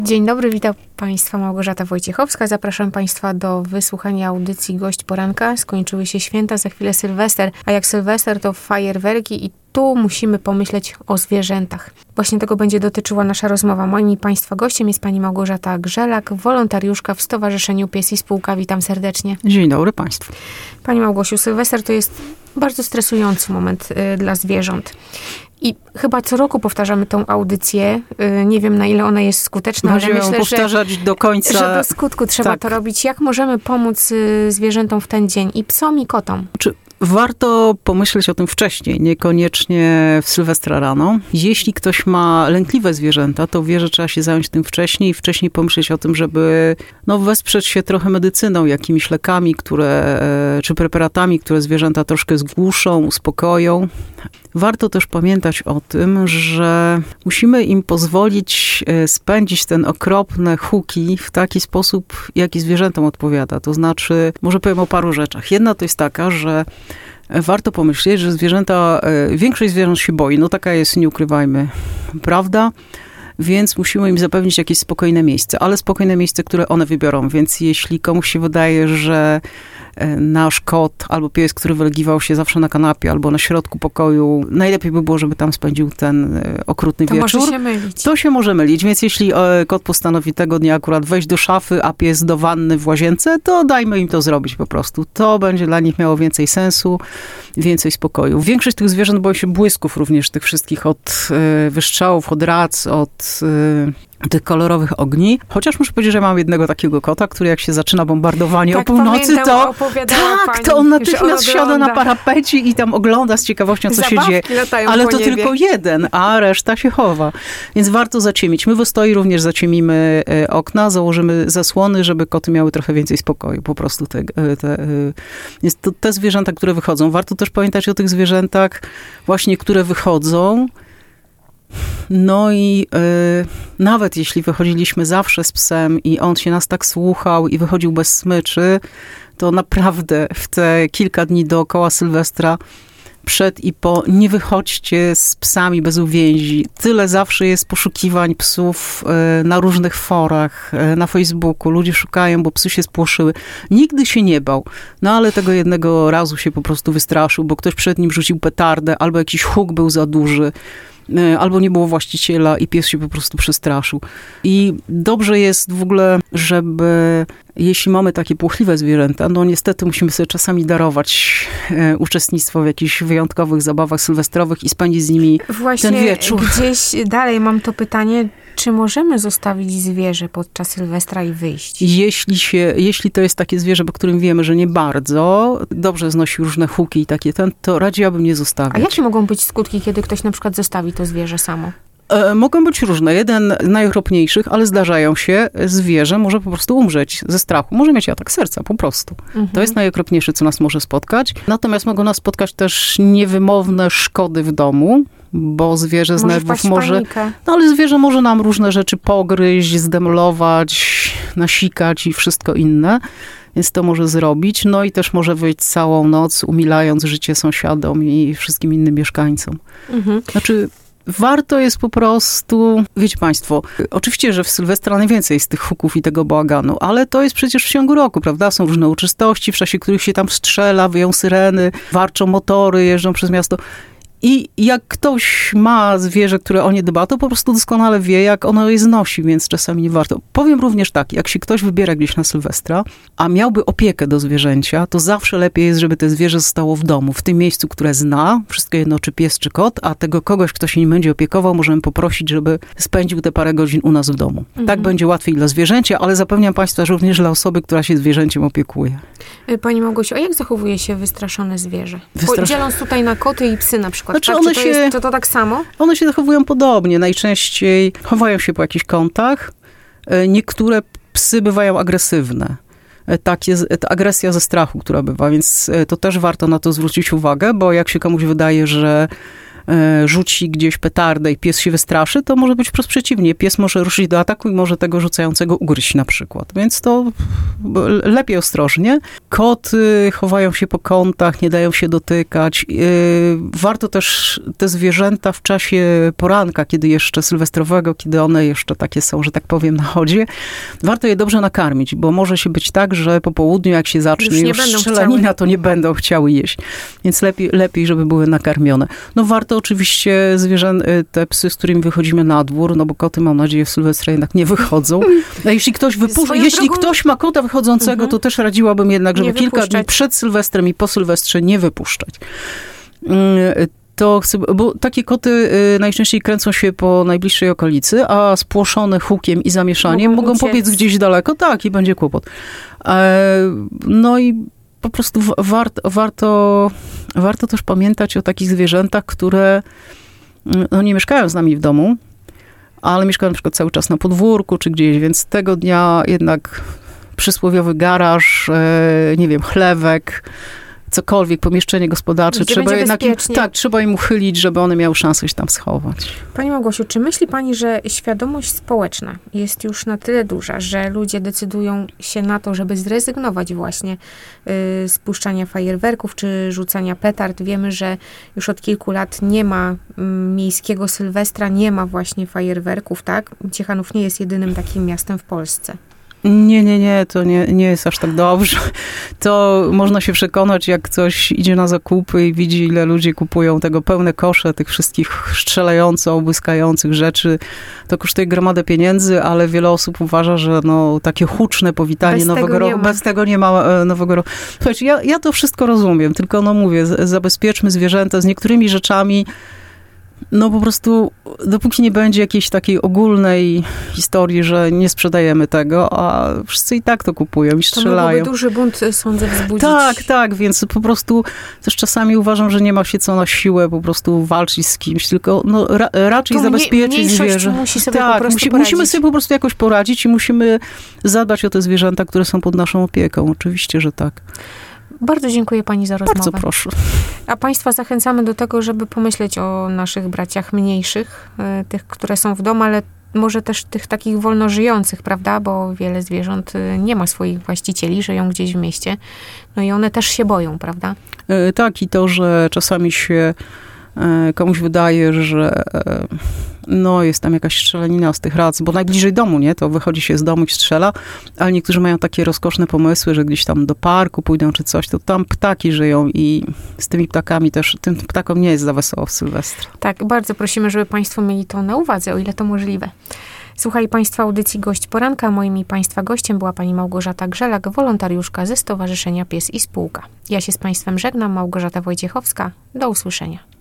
Dzień dobry, witam Państwa Małgorzata Wojciechowska. Zapraszam Państwa do wysłuchania audycji Gość Poranka. Skończyły się święta, za chwilę Sylwester, a jak Sylwester to fajerwerki i tu musimy pomyśleć o zwierzętach. Właśnie tego będzie dotyczyła nasza rozmowa. Moim i Państwa gościem jest pani Małgorzata Grzelak, wolontariuszka w Stowarzyszeniu Pies i Spółka. Witam serdecznie. Dzień dobry Państwu. Pani Małgosiu, Sylwester to jest bardzo stresujący moment dla zwierząt. I chyba co roku powtarzamy tą audycję. Nie wiem, na ile ona jest skuteczna, Będziemy ale myślę, powtarzać do końca. Że do skutku trzeba to robić. Jak możemy pomóc zwierzętom w ten dzień? I psom, i kotom. Warto pomyśleć o tym wcześniej, niekoniecznie w Sylwestra rano. Jeśli ktoś ma lękliwe zwierzęta, to wie, że trzeba się zająć tym wcześniej i wcześniej pomyśleć o tym, żeby wesprzeć się trochę medycyną, jakimiś lekami, czy preparatami, które zwierzęta troszkę zgłuszą, uspokoją. Warto też pamiętać o tym, że musimy im pozwolić spędzić ten okropne huki w taki sposób, jaki zwierzętom odpowiada. To znaczy, może powiem o paru rzeczach. Jedna to jest taka, że warto pomyśleć, że większość zwierząt się boi. Taka jest, nie ukrywajmy, prawda? Więc musimy im zapewnić jakieś spokojne miejsce, ale spokojne miejsce, które one wybiorą. Więc jeśli komuś się wydaje, że nasz kot albo pies, który wylegiwał się zawsze na kanapie albo na środku pokoju, najlepiej by było, żeby tam spędził ten okrutny wieczór. Może się mylić. To się może mylić, więc jeśli kot postanowi tego dnia akurat wejść do szafy, a pies do wanny w łazience, to dajmy im to zrobić po prostu. To będzie dla nich miało więcej sensu, więcej spokoju. Większość tych zwierząt boi się błysków również, tych wszystkich od wystrzałów, od rac, od tych kolorowych ogni. Chociaż muszę powiedzieć, że mam jednego takiego kota, który jak się zaczyna bombardowanie o północy, to on natychmiast siada na parapecie i tam ogląda z ciekawością, co się dzieje. Ale to tylko jeden, a reszta się chowa. Więc warto zaciemić. My w Ostoi również zaciemimy okna, założymy zasłony, żeby koty miały trochę więcej spokoju. Po prostu te zwierzęta, które wychodzą. Warto też pamiętać o tych zwierzętach właśnie, które wychodzą. I nawet jeśli wychodziliśmy zawsze z psem i on się nas tak słuchał i wychodził bez smyczy, to naprawdę w te kilka dni dookoła Sylwestra, przed i po, nie wychodźcie z psami bez uwięzi. Tyle zawsze jest poszukiwań psów na różnych forach, na Facebooku. Ludzie szukają, bo psy się spłoszyły. Nigdy się nie bał. Ale tego jednego razu się po prostu wystraszył, bo ktoś przed nim rzucił petardę, albo jakiś huk był za duży, albo nie było właściciela i pies się po prostu przestraszył. I dobrze jest w ogóle, żeby jeśli mamy takie płochliwe zwierzęta, niestety musimy sobie czasami darować uczestnictwo w jakichś wyjątkowych zabawach sylwestrowych i spędzić z nimi ten wieczór. Gdzieś dalej mam to pytanie, czy możemy zostawić zwierzę podczas Sylwestra i wyjść? Jeśli to jest takie zwierzę, po którym wiemy, że nie bardzo dobrze znosi różne huki i takie to radziłabym nie zostawiać. A jakie mogą być skutki, kiedy ktoś na przykład zostawi to zwierzę samo? Mogą być różne. Jeden z najokropniejszych, ale zdarzają się, zwierzę może po prostu umrzeć ze strachu. Może mieć atak serca, po prostu. To jest najokropniejsze, co nas może spotkać. Natomiast mogą nas spotkać też niewymowne szkody w domu, bo zwierzę z nerwów może... ale zwierzę może nam różne rzeczy pogryźć, zdemolować, nasikać i wszystko inne. Więc to może zrobić. I też może wyjść całą noc, umilając życie sąsiadom i wszystkim innym mieszkańcom. Warto jest po prostu, wiecie państwo, oczywiście, że w Sylwestra najwięcej jest tych huków i tego bałaganu, ale to jest przecież w ciągu roku, prawda? Są różne uroczystości, w czasie których się tam strzela, wyją syreny, warczą motory, jeżdżą przez miasto. I jak ktoś ma zwierzę, które o nie dba, to po prostu doskonale wie, jak ono je znosi, więc czasami nie warto. Powiem również tak, jak się ktoś wybiera gdzieś na Sylwestra, a miałby opiekę do zwierzęcia, to zawsze lepiej jest, żeby te zwierzę zostało w domu, w tym miejscu, które zna, wszystko jedno, czy pies, czy kot, a tego kogoś, kto się nim będzie opiekował, możemy poprosić, żeby spędził te parę godzin u nas w domu. Tak będzie łatwiej dla zwierzęcia, ale zapewniam państwa, że również dla osoby, która się zwierzęciem opiekuje. Pani Małgosiu, a jak zachowuje się wystraszone zwierzę? Dzieląc tutaj na koty i psy na przykład. Znaczy to tak samo? One się zachowują podobnie. Najczęściej chowają się po jakichś kątach. Niektóre psy bywają agresywne. Ta agresja ze strachu, która bywa, więc to też warto na to zwrócić uwagę, bo jak się komuś wydaje, że rzuci gdzieś petardę i pies się wystraszy, to może być wprost przeciwnie. Pies może ruszyć do ataku i może tego rzucającego ugryźć na przykład. Więc to lepiej ostrożnie. Koty chowają się po kątach, nie dają się dotykać. Warto też te zwierzęta w czasie poranka, kiedy jeszcze sylwestrowego, kiedy one jeszcze takie są, że tak powiem, na chodzie, warto je dobrze nakarmić, bo może się być tak, że po południu, jak się zacznie już strzelanina, to nie będą chciały jeść. Więc lepiej, żeby były nakarmione. No warto oczywiście te psy, z którymi wychodzimy na dwór, no bo koty, mam nadzieję, w Sylwestra jednak nie wychodzą. A jeśli ktoś ma kota wychodzącego, to też radziłabym jednak, żeby kilka dni przed Sylwestrem i po Sylwestrze nie wypuszczać. To chcę, bo takie koty najczęściej kręcą się po najbliższej okolicy, a spłoszone hukiem i zamieszaniem mogą pobiec gdzieś daleko, tak, i będzie kłopot. No i po prostu warto też pamiętać o takich zwierzętach, które no, nie mieszkają z nami w domu, ale mieszkają na przykład cały czas na podwórku czy gdzieś, więc tego dnia jednak przysłowiowy garaż, nie wiem, chlewek, cokolwiek, pomieszczenie gospodarcze, trzeba im uchylić, żeby one miały szansę się tam schować. Pani Małgosiu, czy myśli pani, że świadomość społeczna jest już na tyle duża, że ludzie decydują się na to, żeby zrezygnować właśnie z puszczania fajerwerków czy rzucania petard? Wiemy, że już od kilku lat nie ma miejskiego Sylwestra, nie ma właśnie fajerwerków, tak? Ciechanów nie jest jedynym takim miastem w Polsce. Nie, to nie jest aż tak dobrze. To można się przekonać, jak ktoś idzie na zakupy i widzi, ile ludzie kupują tego pełne kosze, tych wszystkich strzelających, błyskających rzeczy. To kosztuje gromadę pieniędzy, ale wiele osób uważa, że no, takie huczne powitanie nowego roku, bez tego nie ma nowego roku. Słuchajcie, ja to wszystko rozumiem, tylko no mówię, zabezpieczmy zwierzęta z niektórymi rzeczami. No po prostu, dopóki nie będzie jakiejś takiej ogólnej historii, że nie sprzedajemy tego, a wszyscy i tak to kupują i strzelają. To mogłoby duży bunt, sądzę, wzbudzić. Tak, więc po prostu też czasami uważam, że nie ma się co na siłę po prostu walczyć z kimś, tylko no, raczej zabezpieczyć zwierzę. Musi sobie po prostu poradzić. Musimy sobie po prostu jakoś poradzić i musimy zadbać o te zwierzęta, które są pod naszą opieką. Oczywiście, że tak. Bardzo dziękuję pani za rozmowę. Bardzo proszę. A państwa zachęcamy do tego, żeby pomyśleć o naszych braciach mniejszych, tych, które są w domu, ale może też tych takich wolno żyjących, prawda? Bo wiele zwierząt nie ma swoich właścicieli, żyją gdzieś w mieście. No i one też się boją, prawda? Tak, i to, że czasami się komuś wydaje, że no jest tam jakaś strzelanina z tych rac, bo najbliżej domu, nie? To wychodzi się z domu i strzela, ale niektórzy mają takie rozkoszne pomysły, że gdzieś tam do parku pójdą czy coś, to tam ptaki żyją i z tymi ptakami też, tym ptakom nie jest za wesoło w Sylwestra. Tak, bardzo prosimy, żeby państwo mieli to na uwadze, o ile to możliwe. Słuchali państwo audycji Gość Poranka. Moim i państwa gościem była pani Małgorzata Grzelak, wolontariuszka ze Stowarzyszenia Pies i Spółka. Ja się z państwem żegnam, Małgorzata Wojciechowska. Do usłyszenia.